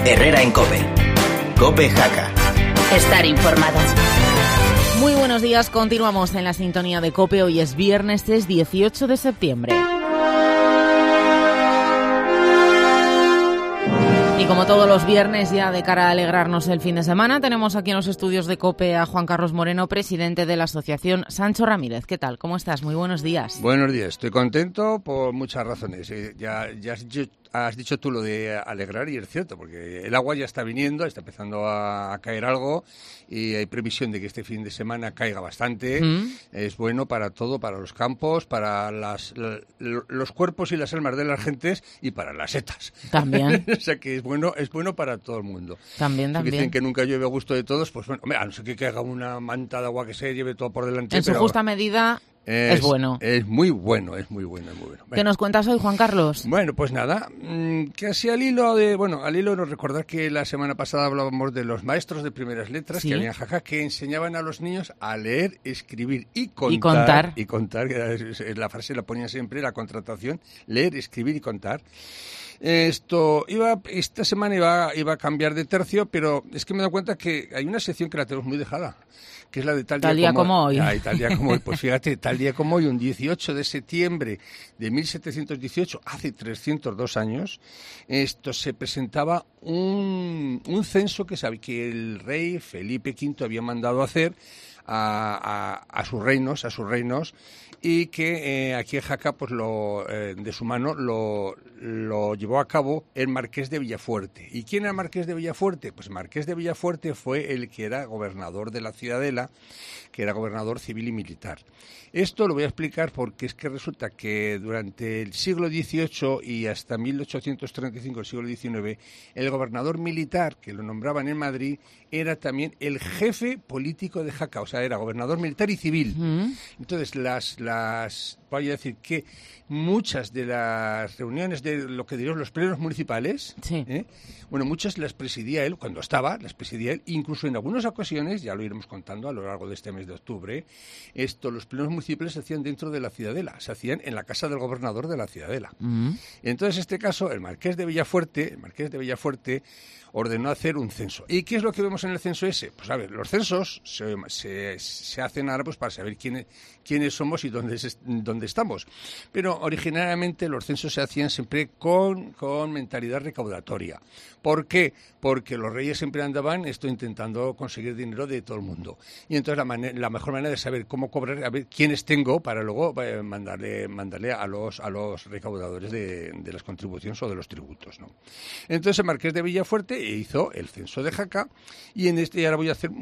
Herrera en COPE. COPE Jaca. Estar informado. Muy buenos días, continuamos en la sintonía de COPE. Hoy es viernes, es 18 de septiembre. Y como todos los viernes, ya de cara a alegrarnos el fin de semana, tenemos aquí en los estudios de COPE a Juan Carlos Moreno, presidente de la asociación Sancho Ramírez. ¿Qué tal? ¿Cómo estás? Muy buenos días. Buenos días. Estoy contento por muchas razones. Ya has dicho tú lo de alegrar y es cierto, porque el agua ya está viniendo, está empezando a caer algo y hay previsión de que este fin de semana caiga bastante. Es bueno para todo, para los campos, para los cuerpos y las almas de las gentes y para las setas. También. O sea que es bueno para todo el mundo. También. Dicen que nunca llueve a gusto de todos, pues bueno, hombre, a no ser que caiga una manta de agua que se lleve todo por delante. En su justa medida es bueno. Es muy bueno. Bueno. ¿Qué nos cuentas hoy, Juan Carlos? Bueno, pues nada, casi al hilo nos recordar que la semana pasada hablábamos de los maestros de primeras letras, ¿sí?, que había en Jaca, que enseñaban a los niños a leer, escribir y contar. Y contar, que la frase la ponía siempre, la contratación, leer, escribir y contar. Esta semana iba a cambiar de tercio, pero es que me he dado cuenta que hay una sección que la tenemos muy dejada, que es la de tal día como hoy. Tal día como hoy. Pues fíjate, tal día como hoy, un 18 de septiembre de 1718, hace 302 años, se presentaba un censo que el rey Felipe V había mandado hacer a sus reinos, y que aquí en Jaca, pues de su mano lo llevó a cabo el Marqués de Villafuerte. ¿Y quién era el Marqués de Villafuerte? Pues el Marqués de Villafuerte fue el que era gobernador de la Ciudadela, que era gobernador civil y militar. Esto lo voy a explicar porque es que resulta que durante el siglo XVIII y hasta 1835, el siglo XIX, el gobernador militar, que lo nombraban en Madrid, era también el jefe político de Jaca, o sea, era gobernador militar y civil. Entonces, voy a decir que muchas de las reuniones de lo que diríamos los plenos municipales, sí, muchas las presidía él, las presidía él, incluso en algunas ocasiones, ya lo iremos contando a lo largo de este mes de octubre, los plenos municipales se hacían dentro de la Ciudadela, se hacían en la casa del gobernador de la Ciudadela. Entonces, en este caso, el Marqués de Villafuerte ordenó hacer un censo. ¿Y qué es lo que vemos en el censo ese? Pues a ver, los censos se hacen ahora pues para saber quiénes somos y dónde estamos. Pero originariamente los censos se hacían siempre con mentalidad recaudatoria. ¿Por qué? Porque los reyes siempre andaban intentando conseguir dinero de todo el mundo. Y entonces la mejor manera de saber cómo cobrar, a ver quiénes tengo para luego mandarle a los recaudadores de las contribuciones o de los tributos, ¿no? Entonces el Marqués de Villafuerte hizo el censo de Jaca y ahora voy a hacer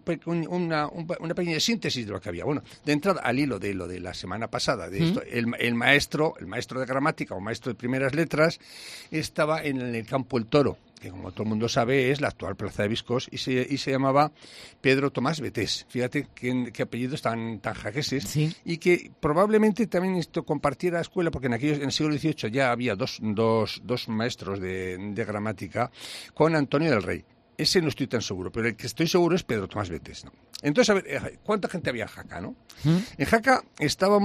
una pequeña síntesis de lo que había. Bueno, de entrada al hilo de lo de la semana pasada, de esto, el maestro de gramática o maestro de primeras letras estaba en el campo El Toro, que como todo el mundo sabe es la actual Plaza de Viscos, y se llamaba Pedro Tomás Betés. Fíjate qué apellidos tan jaqueses, sí, y que probablemente también compartiera la escuela, porque en el siglo XVIII ya había dos maestros de gramática con Antonio del Rey. Ese no estoy tan seguro, pero el que estoy seguro es Pedro Tomás Betés, ¿no? Entonces, a ver, ¿cuánta gente había en Jaca, no? En Jaca estaban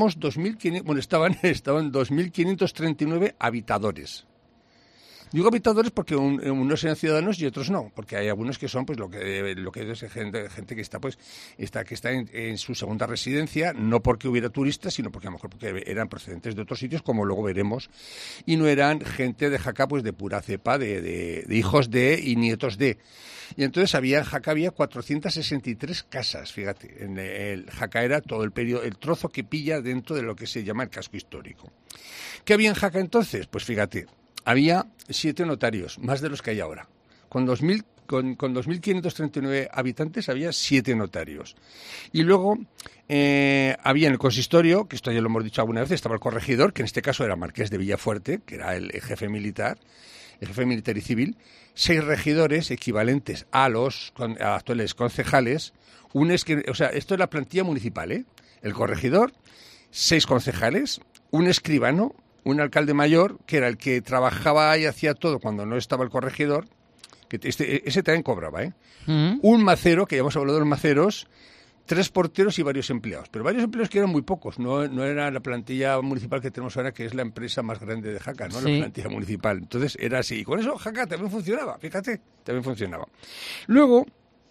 2.539 habitadores. Digo habitadores porque unos eran ciudadanos y otros no, porque hay algunos que son pues lo que es gente que está en su segunda residencia, no porque hubiera turistas, sino porque a lo mejor porque eran procedentes de otros sitios, como luego veremos, y no eran gente de Jaca pues de pura cepa, de hijos de y nietos de. Y entonces en Jaca había 463 casas, fíjate, en el Jaca era todo el trozo que pilla dentro de lo que se llama el casco histórico. ¿Qué había en Jaca entonces? Pues fíjate, había 7 notarios, más de los que hay ahora. Con 2.539 habitantes había 7 notarios. Y luego había en el consistorio, que esto ya lo hemos dicho alguna vez, estaba el corregidor, que en este caso era Marqués de Villafuerte, que era el jefe militar y civil, 6 regidores equivalentes a los actuales concejales. Esto es la plantilla municipal, el corregidor, 6 concejales, un escribano, un alcalde mayor, que era el que trabajaba y hacía todo cuando no estaba el corregidor, que ese también cobraba, Un macero, que ya hemos hablado de los maceros, 3 porteros y varios empleados, pero varios empleados que eran muy pocos, no era la plantilla municipal que tenemos ahora, que es la empresa más grande de Jaca, ¿no? Sí. La plantilla municipal. Entonces era así. Y con eso Jaca también funcionaba, fíjate, también funcionaba. Luego,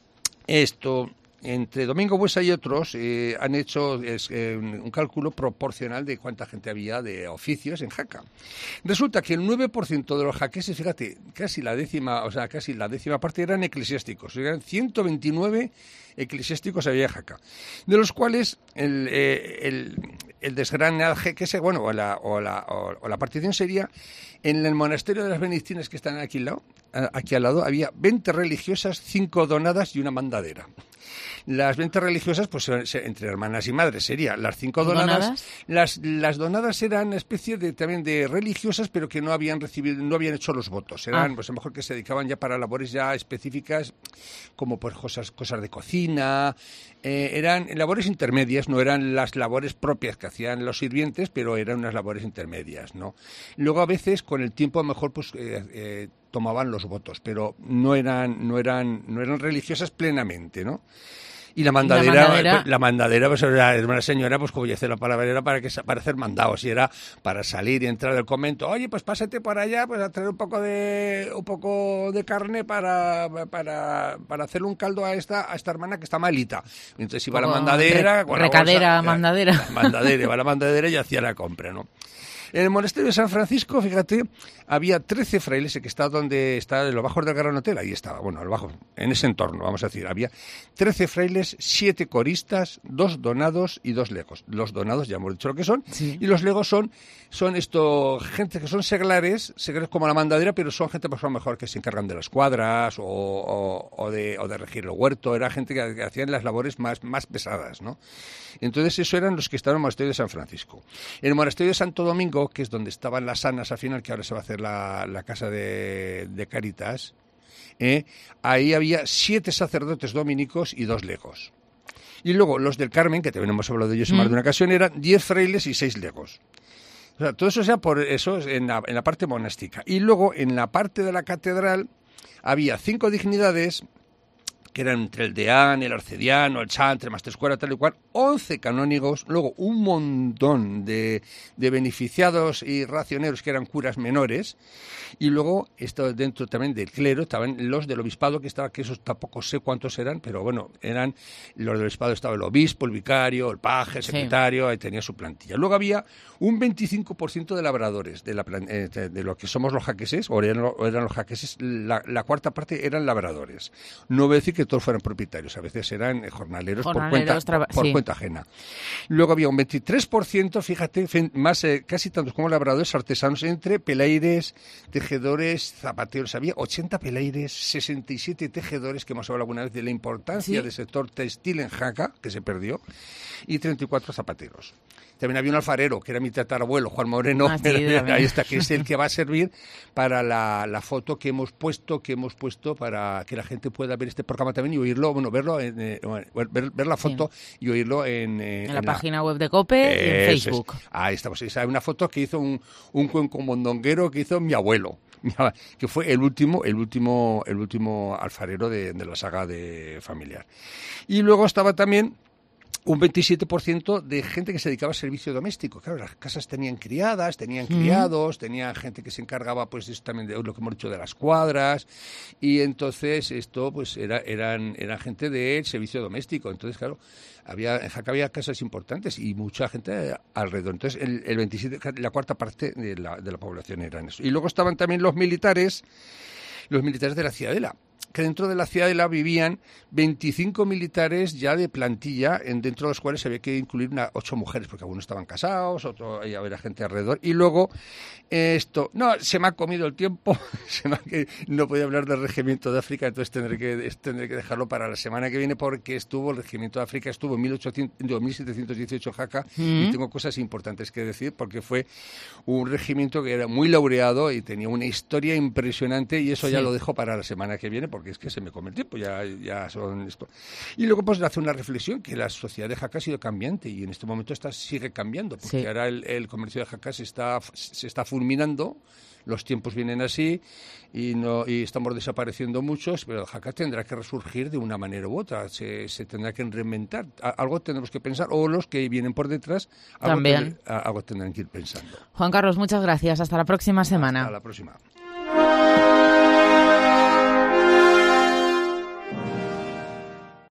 entre Domingo Buesa y otros han hecho un cálculo proporcional de cuánta gente había de oficios en Jaca. Resulta que el 9% de los jaqueses, fíjate, casi la décima parte eran eclesiásticos. Eran 129 eclesiásticos había en Jaca, de los cuales el desgranaje que o la partición sería en el monasterio de las Benedictinas, que están aquí al lado, había 20 religiosas, 5 donadas y una mandadera. Las 20 religiosas, pues entre hermanas y madres sería. Las 5 donadas. Las donadas eran una especie también de religiosas, pero que no habían hecho los votos. Eran, pues a lo mejor que se dedicaban ya para labores ya específicas, como pues cosas de cocina. Eran labores intermedias, no eran las labores propias que hacían los sirvientes, pero eran unas labores intermedias, ¿no? Luego a veces con el tiempo a lo mejor pues tomaban los votos, pero no eran religiosas plenamente, ¿no? Y la mandadera, pues era una señora, pues como dice la palabra, era para hacer mandados, y era para salir y entrar del convento. Oye, pues pásate por allá, pues a traer un poco de carne para hacerle un caldo a esta hermana que está malita. Entonces iba la mandadera, iba la mandadera y hacía la compra, ¿no? En el monasterio de San Francisco, fíjate, había 13 frailes, que está donde está en los bajos del Gran Hotel, ahí estaba, en ese entorno, vamos a decir, había 13 frailes, 7 coristas, 2 donados y 2 legos. Los donados ya hemos dicho lo que son, sí. Y los legos son gente que son seglares como la mandadera, pero son gente, pues a lo mejor, que se encargan de las cuadras o de regir el huerto, era gente que hacían las labores más pesadas, ¿no? Entonces, eso eran los que estaban en el monasterio de San Francisco. En el monasterio de Santo Domingo, que es donde estaban las sanas al final, que ahora se va a hacer la casa de Cáritas, ahí había 7 sacerdotes dominicos y 2 legos. Y luego los del Carmen, que también hemos hablado de ellos en más de una ocasión, eran 10 frailes y 6 legos. O sea, todo eso en la parte monástica. Y luego en la parte de la catedral había 5 dignidades, que eran entre el deán, el arcediano, el chantre, maestrescuela, tal y cual, 11 canónigos, luego un montón de beneficiados y racioneros que eran curas menores, y luego dentro también del clero estaban los del obispado, que esos tampoco sé cuántos eran, pero bueno, eran los del obispado, estaba el obispo, el vicario, el paje, el secretario, ahí tenía su plantilla. Luego había un 25% de labradores, de lo que somos los jaqueses, o eran los jaqueses, la cuarta parte eran labradores. No voy a decir que todos fueran propietarios, a veces eran jornaleros por cuenta ajena. Luego había un 23%, fíjate, más casi tantos como labradores, artesanos, entre pelaires, tejedores, zapateros. Había 80 pelaires, 67 tejedores, que hemos hablado alguna vez de la importancia del sector textil en Jaca, que se perdió, y 34 zapateros. También había un alfarero, que era mi tatarabuelo, Juan Moreno, ahí está, que es el que va a servir para la foto que hemos puesto para que la gente pueda ver este programa también y oírlo, verlo, ver la foto y oírlo en la página web de COPE y en Facebook. Ahí estamos, hay una foto que hizo un cuenco mondonguero que hizo mi abuelo, que fue el último alfarero de la saga de familiar. Y luego estaba también un 27% de gente que se dedicaba al servicio doméstico. Claro, las casas tenían criadas, tenían criados, tenían gente que se encargaba, pues, también de lo que hemos dicho de las cuadras, y entonces esto, pues, eran gente del servicio doméstico. Entonces, claro, en Jaca había casas importantes y mucha gente alrededor. Entonces, el 27%, la cuarta parte de la población eran eso. Y luego estaban también los militares de la Ciudadela, que dentro de la Ciudadela vivían 25 militares ya de plantilla, dentro de los cuales había que incluir 8 mujeres, porque algunos estaban casados, había gente alrededor. Y luego, se me ha comido el tiempo, no podía hablar del Regimiento de África, entonces tendré que dejarlo para la semana que viene, porque el Regimiento de África estuvo en 1718 en Jaca, y tengo cosas importantes que decir, porque fue un regimiento que era muy laureado y tenía una historia impresionante, y eso ya lo dejo para la semana que viene, porque porque es que se me come el tiempo, ya son esto. Y luego pues hace una reflexión que la sociedad de Jaca ha sido cambiante y en este momento sigue cambiando, porque ahora el comercio de Jaca se está fulminando. Los tiempos vienen así y estamos desapareciendo muchos, pero Jaca tendrá que resurgir de una manera u otra, se tendrá que reinventar. Algo tendremos que pensar, o los que vienen por detrás algo tendrán que ir pensando. Juan Carlos, muchas gracias. Hasta la próxima semana. Hasta la próxima.